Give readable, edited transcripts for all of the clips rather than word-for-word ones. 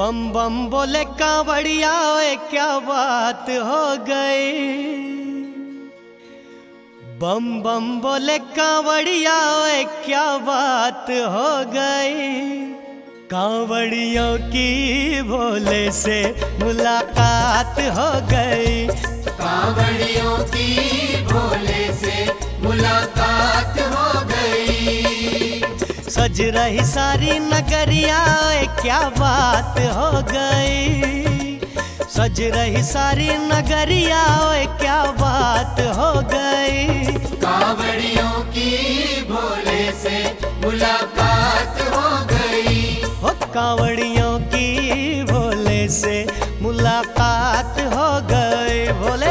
बम बम बोले कांवड़िया, ओए क्या बात हो गई। बम बम बोले कांवड़िया, ओए क्या बात हो गई। कांवड़ियों की भोले से मुलाकात हो गई। कांवड़ियों की भोले से मुलाकात हो गई। सज रही सारी नगरिया, ओए क्या बात हो गई। सज रही सारी नगरिया, ओए क्या बात हो गई। कांवड़ियों की भोले से मुलाकात हो गई। हो कांवड़ियों की भोले से मुलाकात हो गई। भोले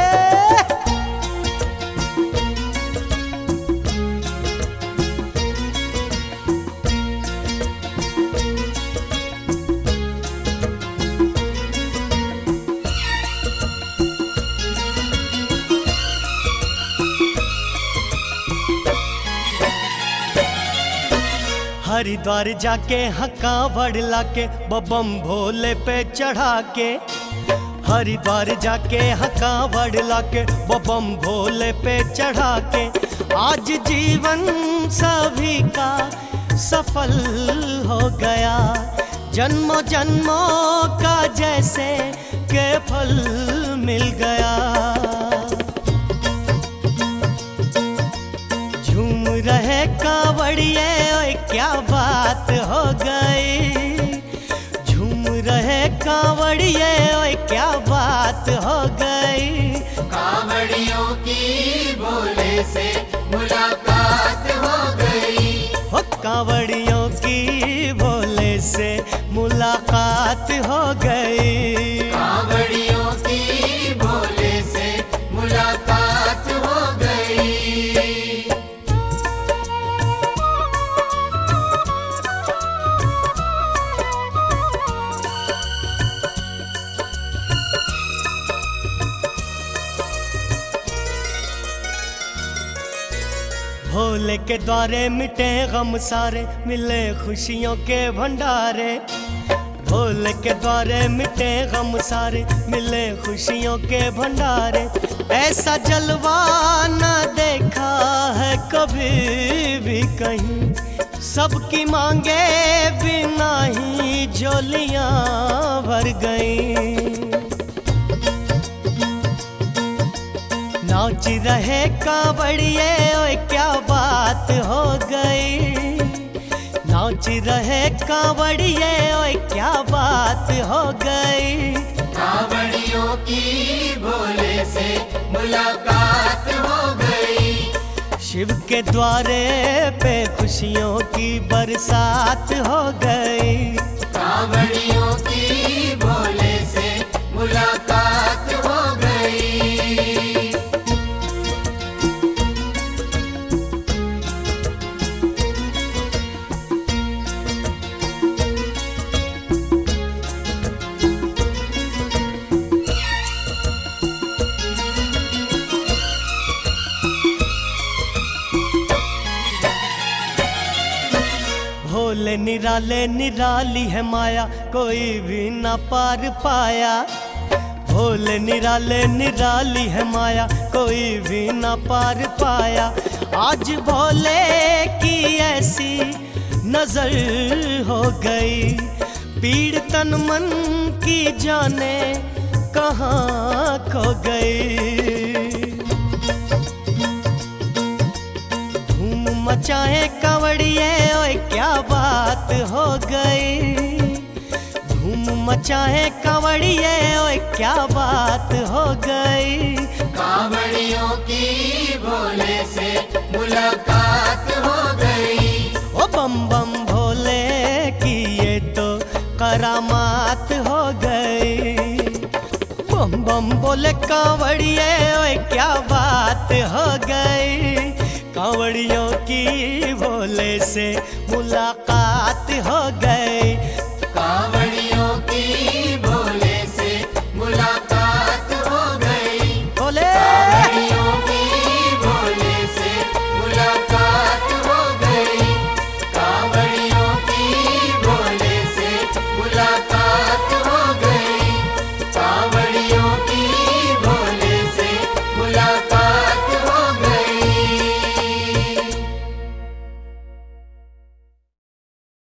हरिद्वार जाके कांवड़ लाके बम भोले पे चढ़ा के। हरिद्वार जाके कांवड़ लाके बम भोले पे चढ़ा के। आज जीवन सभी का सफल हो गया। जन्मों जन्मों का जैसे के फल मिल गया। झूम रहे कांवड़िए, ओए क्या बात हो गई। झूम रहे कांवड़िए, ओए क्या बात हो गई। कांवड़ियों की भोले से मुलाकात हो गई। हो कांवड़ियों की भोले से मुलाकात हो गई। कांवड़ियों की भोले से मुलाकात हो गई। भोले के द्वारे मिटे गम सारे, मिले खुशियों के भंडारे। भोले के द्वारे मिटे गम सारे, मिले खुशियों के भंडारे। ऐसा जलवा न देखा है कभी भी कहीं। सबकी मांगे बिना ही झोलियां भर गईं। नाच रहे कांवड़िए, ओए क्या बात हो गई। नाच रहे कांवड़िए, ओए क्या बात हो गई। कांवड़ियों की भोले से मुलाकात हो गई। शिव के द्वारे पे खुशियों की बरसात हो गई। कांवड़ियों की भोले से मुलाकात हो गई। भोले निराले निराली है माया, कोई भी ना पार पाया। भोले निराले निराली है माया, कोई भी ना पार पाया। आज भोले की ऐसी नजर हो गई। पीड़ तन मन की जाने कहाँ खो गई। मचाए कांवड़िए, ओए क्या बात हो गई। धूम मचाए कांवड़िए, ओए क्या बात हो गई। कांवड़ियों की भोले से मुलाकात हो गई। ओ बम बम भोले की ये तो करामात हो गई। बम बम बोले कांवड़िए, ओए क्या बात हो गई। कांवड़ियों की भोले से मुलाकात हो गई।